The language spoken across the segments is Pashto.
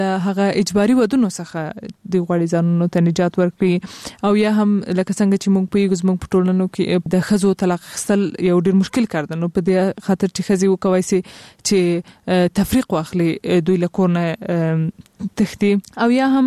هغه اجباري ودونو څخه د غوړي ځانونو ته نجات ورکړي او یا هم لکه څنګه چې موږ په یوه په ټولنو کې د خزو طلاق خستل یو ډیر مشکل کار ده. نو په دې خاطر چې خزي وکوي سي چې تفریق واخلي دوی له کور نه تختی او یا هم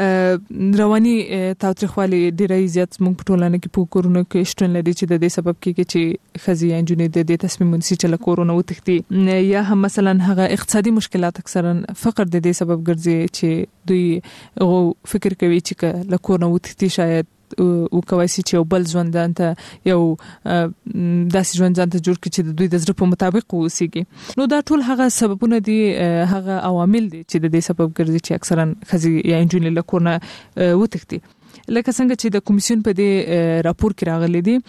رواني تاوتریخوالي ډیره زیات موږ په ټولنه کې په کورونو کې شتون لري چې د دې سبب کېږي چې خزي یا جنې د دې تصمیم ونیسي چې له کورونو وتختی یا هم مثلا هغه اقتصادي مشکلات اکثرا فقر د دې سبب ګرځي چې دوی فکر کوي چې له کور نه وتختی شاید او کوي چې بل ژوندان ته یو داسې ژوندان ته جوړ کړي چې د دوی د زړه په مطابق وسیږي. نو دا ټول هغه سببونه دي، هغه عوامل دي چې د دې سبب ګرځي چې اکثرا خزي یا انجونې له کور نه وتښتي. لکه څنګه چې د کمیسیون په دې راپور کې راغلي دي،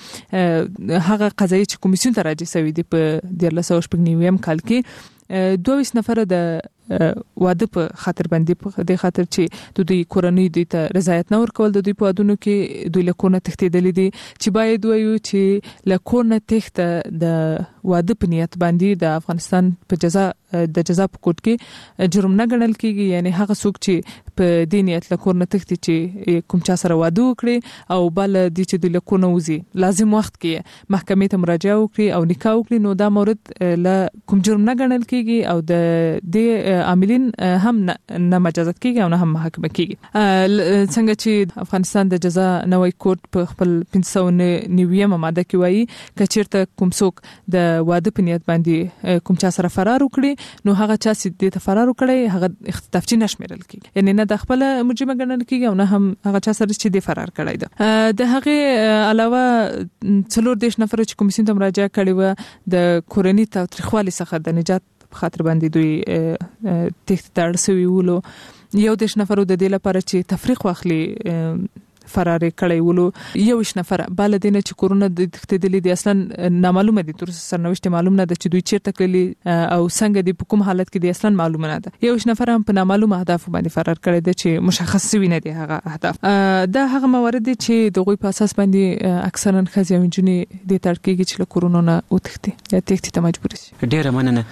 هغه قضایي چې کمیسیون ته راځي سوي دي په 1999 کال کې 22 نفر د واده په خاطر باندې د خاطر چې دوی کورنۍ دوی ته رضایت نه ورکول د دوی په وادونو کې دوی له کور نه تښتېدل دي چې باید وایو چې له کور نه تښت د واده په نیت باندې د افغانستان په جزا په کوټ کې جرم نه ګڼل کیږي. یعنی هغه څوک چې په دې نیت له کور نه تښتي چې کوم چا سره واده وکړي او بل د چې د له کور نه وځي لازم وخت کې محکمې ته مراجعه وکړي او نکاح وکړي، نو دا مورد له کوم جرم نه ګڼل کیږي او د عاملین هم نه مجازات کیږي او نه هم محاکمه کیږي. څنګه چې افغانستان د جزا نوې کوټ په خپل 590 ماده کې وایي کچیرته کوم څوک د واده په نیت باندې کوم چا سره فرار وکړي نو هغه چا چې د فرار وکړي هغه اختطافچی نشمیرل کیږي، یعنی نه د خپل مجرم ګڼل کیږي او نه هم هغه چا سره چې د فرار کړی ده. د هغه علاوه 14 نفر چې کمیسیون ته مراجعه کړې و د کورنۍ تاوتریخوالي څخه د نجات خاطر باندې دوی تښتېدل سوي ولو. 11 نفر د دې لپاره چې تفریق واخلي فرار کړی ولو. 21 نفر بل دینه چې کورونه د تښتېدلې دي اصلا نامعلومه دي، تر سرنوشت معلوم نه ده چې دوی چیرته کړي او څنګه دي په کوم حالت کې دي اصلا معلومه نه ده. 21 نفر هم په نامعلومه اهداف باندې فرار کړی دي چې مشخص شوی نه دي هغه اهداف. دا هغه موارد دي چې د غوي په اساس باندې اکثرا خزي او جنې د ترکیږي چې له کورونو نه وتښتي یا تښتي ته مجبور شي. ډیره مننه.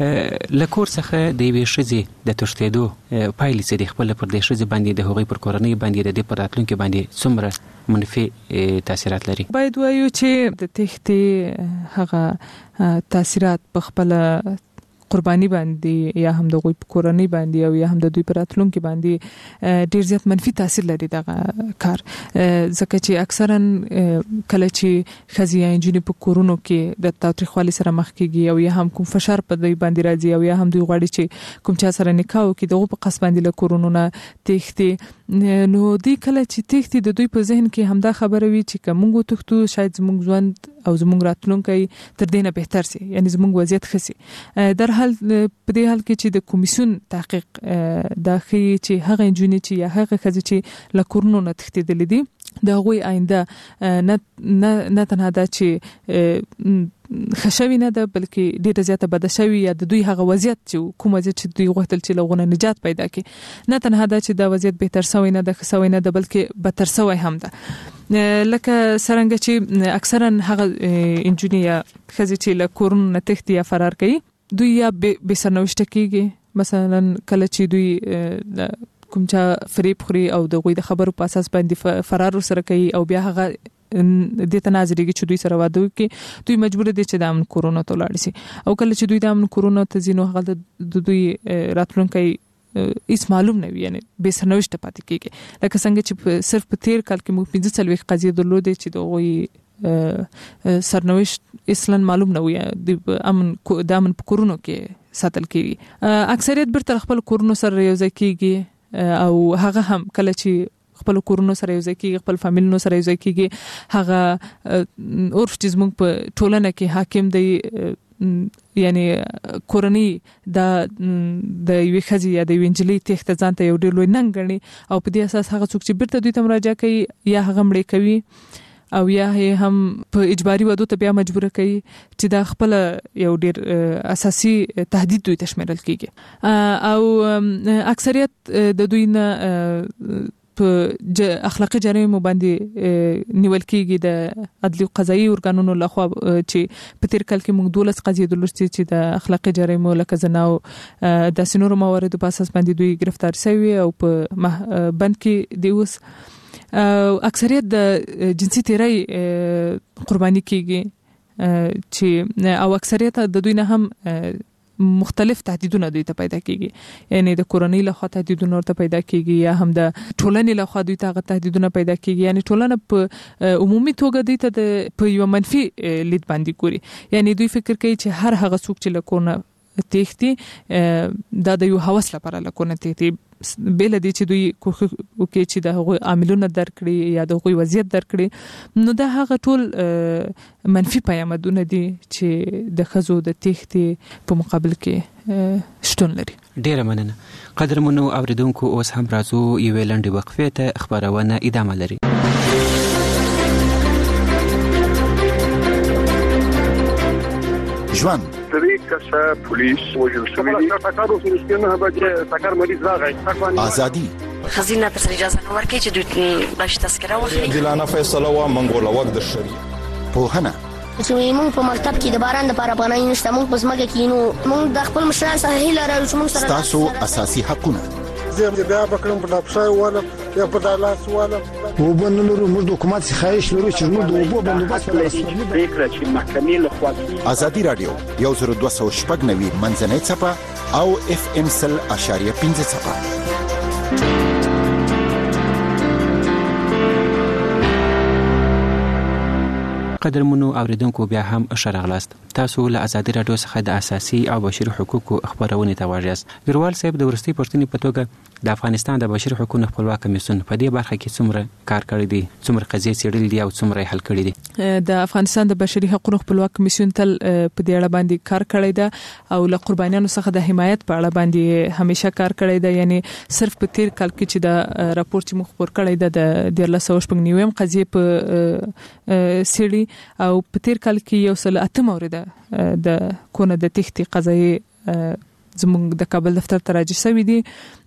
لکور څخه د وی شزي د تښتېدو پایلې چې د خپل پر د شزي باندې د هغوی پر کورنۍ باندې د پراتلونکو باندې څومره منفي تاثیرات لري؟ باید وایو چې د تښتې هغه تاثیرات په خپل قرباني باندې یا هم د غوي په کورنۍ باندې او یا هم د دوی پراتلونکو باندې ډیر زیات منفي تاثیر لري دغه کار، ځکه چې اکثرا کله چې خزي یا انجونې په کورونو کې د تاوتریخوالي سره مخ کیږي او یا هم کوم فشار په دوی باندې راځي او یا هم دوی غواړي چې کوم چا سره نکاح وکړي دغه په قص باندې له کورونو نه تښتي، نو دی کله چې تښتي د دوی په ذهن کې همدا خبره وي چې کومو تختو شاید زموږ ژوند او زموږ راتلونکي تر دې نه بهتر سي، یعنی زموږ وضعیت ښه سي. در حال په دې حال کې چې د کمیسیون تحقیق داخلي چې هغه انجونې چې یا هغه خزي چې له کورونو نه تښتېدلې دي د غوي آینده نه تنها دا چې خشوي نه ده بلکې ډیره زیاته بد شوی یا د دوی هغه وضعیت چې کوم وضعیت چې دوی غوښتل چې لغونه نجات پیدا کړي نه تنها دا چې دا وضعیت بهتر شوی نه ده خسوي نه ده بلکې بدتر شوی هم ده. لکه څنګه چې اکثرا هغه انجونې یا خزي چې له کورونو نه تښتي یا فرار کوي دوی یا به سرنوشت کیږي، مثلا کله چې دوی کوم چا فریب خوري او د غوي د خبرو په اساس باندې فرار سره کوي او بیا هغه د تنازلېږي چې دوی سره واده وکړي دوی مجبور دي چې د امن کورونو ته لاړ شي او کله چې دوی د امن کورونو ته ځینو هغه د دوی راتلونکي هیڅ معلوم نه وي، یعنی به سرنوشت پاتې کیږي. لکه څنګه چې صرف په 13 کال کې موږ 45 قضیې درلودې چې د غوي سرنوشت اصلا معلوم نه وي د امن په کورونو کې ساتل کیږي. اکثریت برته خپل کورونو سره یو ځای کیږي او هغه هم کله چې خپل کورونو سره یو ځای کیږي خپل فامیلونو سره یو ځای کیږي هغه عرف چې موږ په ټولنه کې حاکم دی، یعنی کورنۍ د یوې خزي یا د یوې نجلۍ تښت ځان ته یو ډېر لوی ننګ ګڼي او په دې اساس هغه څوک چې بیرته دوی ته مراجعه کوي یا هغه مړې کوي او یا هم په اجباري ودو ته بیا مجبور کوي چې دا خپل یو ډېر اساسي تهدید دوی ته شمیرل کیږي او اکثریت د دوی نه په اخلاقي جرایمو باندې نیول کېږي د عدلي او قضایي ارګانونو لخوا چې په تیر کال کې موږ 12 قضیې درلودې چې د اخلاقي جرایمو لکه زنا او د سينورو مواردو په اساس باندې دوی گرفتار شوي او په بند کې دی اوس اکثریت د جنسي تیري قرباني کېږي چې او اکثریت د دوی نه هم مختلف تهدیدونه دوی ته پیدا کیږي یعنی د کورنۍ له خوا تهدیدونه ورته پیدا کیږي یا هم د ټولنې له خوا دوی ته تهدیدونه پیدا کیږي یعنی ټولنه په عمومي توګه دوی ته په یو منفي لید باندې ګوري یعنی دوی فکر کوي چې هر هغه څوک چې له کورنۍ تېښتي دا د یو هوس لپاره له کورنۍ تېښتي بل دي چې دوی کوښښ وکړي چې د هغوی عاملونه درکړي یا د هغوی وضعیت درکړي نو دا هغه ټول منفي پیامدونه دي چې د ښځو د تېښتې په مقابل کې شتون لري. ډیره مننه. قدرمنو اوریدونکو اوس هم راځو یوې لنډې وقفې ته خبرونه ادامه لري. ژوند طریق کسا پولیس وجل شوی دی تاکارو سنسکنه به تاکار مریض راغی ازادي خزینه تر اجازه نو ورکړي چې دوی باش تذکره واخلي دلانه فیصله وا منګوله وخت د شری پوهنه چې موږ په مکتب کې د باران د لپاره باندې نشته موږ په ځمکه کې نو موږ د خپل مشران سره هیله لرو چې موږ سره تاسو اساسي حقونه زه بیا بکرم په ډاپشای والا یا په دالاس والا وبنلو موږ د حکومت خواهش لرو چې موږ د وبو بندوبست لرو فکر چې محکمې له خوا ازادي رادیو 1290 منځنۍ صفه او FM 100.5 صفه. قدرمنو اوریدونکو بیا هم شرغلاست. تاسو له ازادي رادیو څخه د اساسي او بشري حقوقو خبرونه ته واجاست. ګروال صاحب د ورستي پښتني په توګه د افغانستان د بشري حقوقو خپلواک کمیسیون په دې برخه کې څومره کار کړی دی څومره قضیې څېړلې دي او څومره حل کړی دي؟ د افغانستان د بشري حقوقو خپلواک کمیسیون تل په دې اړه باندې کار کړی دی او له قربانیانو څخه د حمایت په اړه باندې همیشه کار کړی دی یعنی صرف په تیر کال کې چې د راپور چې مخ پر کړی دی د 1999 قضیې په سړي او په تیر کال کې یو سل 8 مورده د کونه د تېښتې قضایي زموږ د کابل دفتر ته راجع شوی دي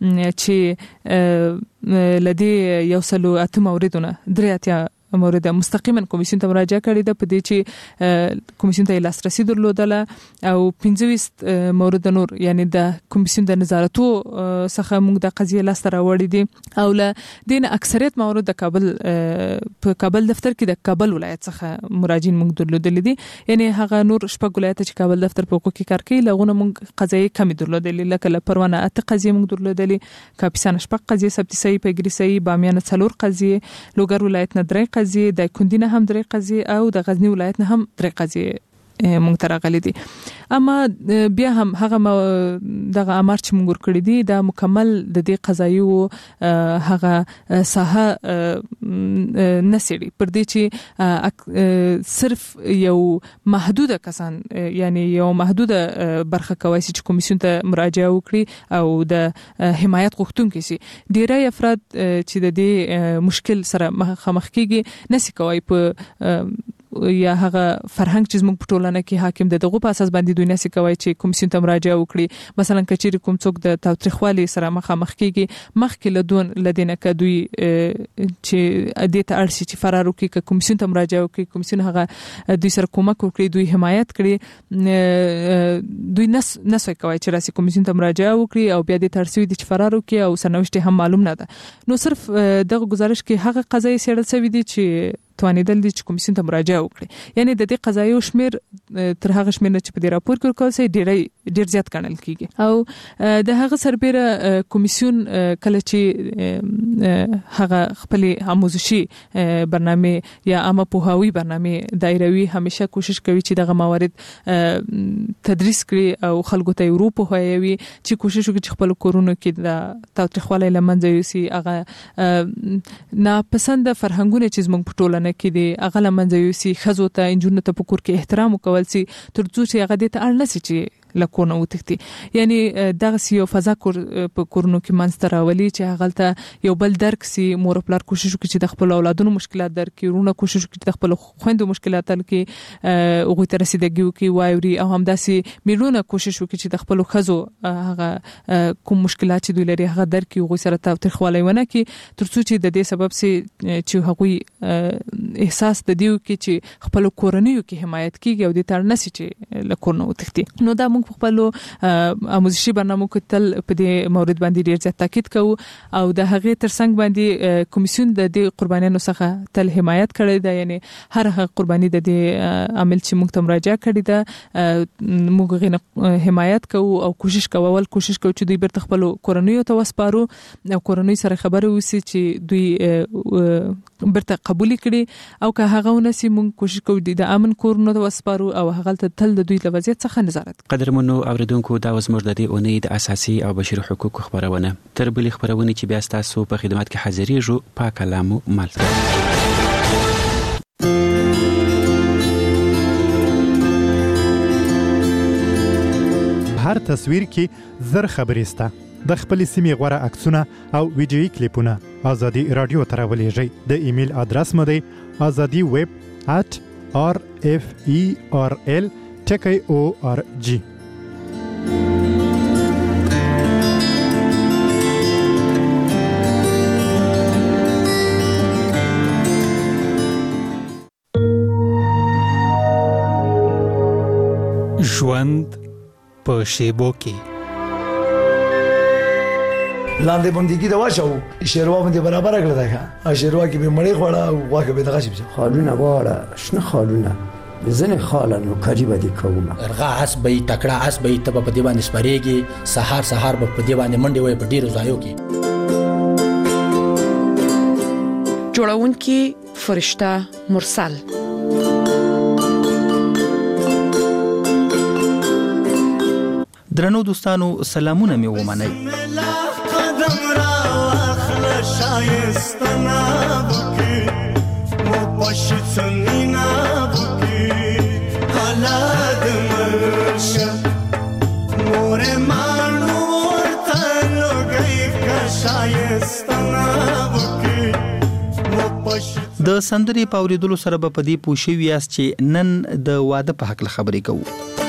چې لدی یو سل 8 موردونه درېاتیا مورد مستقیما کمیسیون ته مراجعه کړې ده په دې چې کمیسیون ته لاسرسي درلودله او 25 مورد نور یعنی د کمیسیون د نظارتو څخه موږ د قضیه لاس راوړې دي او له دین اکثریت مورد د کابل په کابل دفتر کې د کابل ولایت څخه مراجعین موږ درلودل دي یعنی هغه نور شپږ ولایت چې کابل دفتر په حقوق کې کار کوي لغونه موږ قضیه کمی درلودل لکه پروانه اته قضیه موږ درلودل کاپیسان شپږ قضیه سبتسي پیګریسي بامیان څلور قضیه لوګر ولایت نه درې قضیه د کندینه هم درې قضیه او د غزنی ولایت نه هم درې قضیه مونږ ته راغلي دي اما بیا هم هغه دغه امر چې مونږ ورکړي دي دا مکمل د دې قضایي هغه ساحه نسړي پر دې چې صرف یو محدوده کسان یعنی یو محدوده برخه کوي چې کمیسیون ته مراجعه وکړي او د حمایت غوښتونکي سي ډیری افراد چې د دې مشکل سره مخامخ کیږي نسی کوي په یا هغه فرهنګ چې موږ په ټولنه کې حاکم دغه په اساس باندې دوی نسی کوي چې کمیسیون ته مراجعه وکړي مثلا کچېری کوم څوک د تاوتریخوالي سره مخامخ کیږي مخکې لدینه ک دوی چې د ته ارسي چې فرار وکړي ک کمیسیون ته مراجعه وکړي کمیسیون هغه دوی سره کومک وکړي دوی حمایت کړي دوی نسوي کوي چې راسي کمیسیون ته مراجعه وکړي او بیا د ترسوي د فرار وکړي او سرنوشت هم معلوم نه ده نو صرف دغه گزارش کې هغه قضایي سیړل شوی دي چې توانیدل دي چې کمیسیون ته مراجعه وکړي یعنی د دې قضایي شمیر تر هغه شمیر چې په دې راپور کې ورکول شي ډیر زیات ګڼل کیږي او د هغه سربېره کمیسیون کله چې هغه خپل آموزشي برنامه یا عامه پوهاوی برنامه دایروي همیشه کوشش کوي چې دغه موارد تدریس کړي او خلکو ته یورپ هوایوي چې کوشش وکړي چې خپل کورونو کې د تاوتریخوالي لمنځه یوسي هغه ناپسند فرهنګونه چې موږ په ټولنه کې دي هغه لمنځه یوسي خزو ته انجونو ته په کور کې احترام وکول سي ترڅو چې هغه د ته اړ نشي چې لکونه وتښتي. یعنی دغه یو فضا په کورونو کې منځته راولي چې هغه یو بل درک سي. مور پلار کوشش وکړي چې د خپل اولادونو مشکلات درک کړي، ورونه کوشش وکړي چې د خپل خويندو مشکلات حل کړي، هغه ته رسیدګي وکړي واوري، او همداسې میلونه کوشش وکړي چې د خپل خزو هغه کوم مشکلات چې دوی لري هغه درک کړي، هغه سره تاوتریخوالی ونه کړي، ترڅو چې د دې سبب سي چې هغه احساس د دیو کې چې خپل کورنیو کې حمایت کیږي او د تر نسی چې لکونه وتښتي. نو دا موږ خپل آموزشي برنامو کې تل په دې مورید باندې ډیر زیات تاکید کوو او د هغه ترڅنګ باندې کمیسیون د دې قربانیانو څخه تل حمایت کړی دی. یعنی هر هغه قرباني د دې عمل چې موږ ته مراجعه کړی ده موږ غوښنه حمایت کوو او کوشش کوو چې دوی برته خپل کورنیو ته وسپارو او کورنۍ سره خبرې وسی چې دوی برته قبول کړي او که هغه ونسي موږ کوشش کوو د امن کورونو ته وسپارو او هغه تل د دوی له وضعیت څخه نظارت. قدرمنو اوریدونکو دا وزمر د دې اونۍ د اساسي او بشري حقوقو خبرونه تر بلې خبرونه چې بیا تاسو په خدمت کې حاضرېږو په کلامو ملت. هر تصویر کې زر خبرېسته د خپل سیمې غوړه عکسونه او ویډیويي کلیپونه ازادي رادیو ته راولېږئ. د ایمیل ادرس مو دی azadi@rferl.org. ژوند په شیبو کې لاندې بندګي دا واچو شیروا باندې برابر کړل دا شیروا کې به مړی خوړه او واکه به دغه شي خالونه واړه شنه خالونه بزنه خالانو کاری بدی کوم ارغا حسبې تکړه حسبې تب په دی باندې سپریږي سحر په دی باندې منډي وي په ډیرو ځایو کې جوړون کې فرشتہ مرسل. درنو دوستانو سلامونه مې ومنئ. قدم را اخلا شایستنا بکی مو پشتنینا بکی حالات مرشا مور مانور تنو گئی کا شایستنا بکی مو پشت. د سندري پاوریدلو سره په دې پوښي ویاس چې نن د واده په حق خبرې کوو.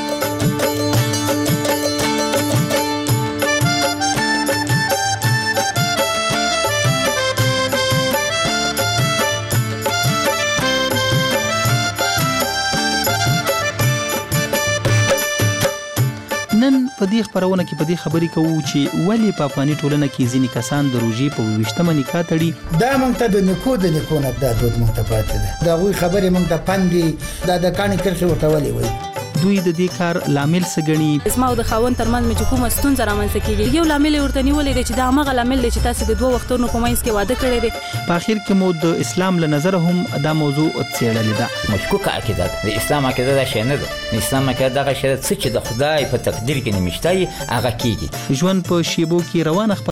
نن په دې خبرونه کې په دې خبرې کوو چې ولی په افغاني ټولنه کې ځینې کسان د روژې په 20مه نکاح تړي. دا مونږ ته د نکو د نکونه د دود مونږ ته پاتې ده. دا غوي خبرې مونږ ته پندي دا د کاني کرخي ورته ولي وي. دوی د دې کار لامل سګني اسماء د خاون ترمن مې کومه ستونزه رامنځته کیږي. یو لامل ورته نیولې دی چې دا هغه لامل دی چې تاسو د دوه وختونو په منځ کې واده کړی دی. په اخر کې مو د اسلام له نظر هم دا موضوع څېړلې ده. مشکوکه عقیده د اسلام عقیده دا شی نه ده. اسلام عقیده دا شی چې د خدای په تقدیر کې نمشته هغه کیږي. ژوند په شیبو کې روانه